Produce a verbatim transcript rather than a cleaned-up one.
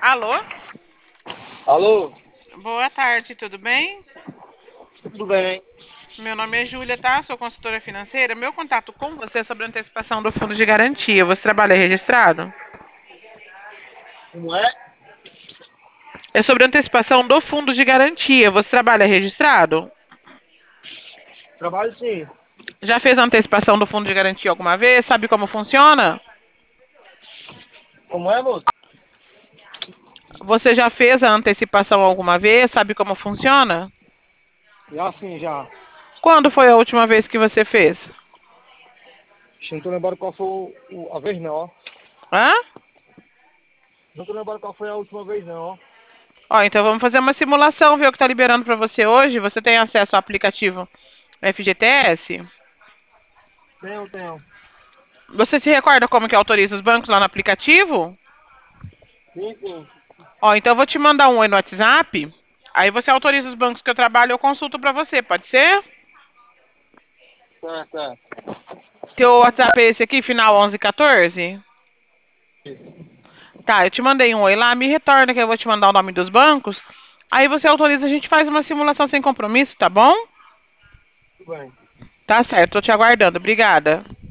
Alô? Alô? Boa tarde, tudo bem? Tudo bem? Meu nome é Júlia, tá? Sou consultora financeira. Meu contato com você é sobre a antecipação do fundo de garantia. Você trabalha registrado? Como é? É sobre a antecipação do fundo de garantia. Você trabalha registrado? Trabalho sim. Já fez a antecipação do fundo de garantia alguma vez? Sabe como funciona? Como é, moço? Você já fez a antecipação alguma vez? Sabe como funciona? Já sim, já. Quando foi a última vez que você fez? Ixi, não tô lembrando qual foi o, o- a vez não, ó. Hã? Não tô lembrando qual foi a última vez não, ó. Ó, então vamos fazer uma simulação, ver o que está liberando para você hoje. Você tem acesso ao aplicativo F G T S? Tenho, tenho. Você se recorda como que autoriza os bancos lá no aplicativo? Sim, sim. Ó, então eu vou te mandar um oi no WhatsApp. Aí você autoriza os bancos que eu trabalho, eu consulto para você, pode ser? Certo, certo. Teu WhatsApp é esse aqui, final onze quatorze? Tá, eu te mandei um oi lá, me retorna que eu vou te mandar o nome dos bancos. Aí você autoriza, a gente faz uma simulação sem compromisso, tá bom? Tudo bem. Tá certo, tô te aguardando. Obrigada.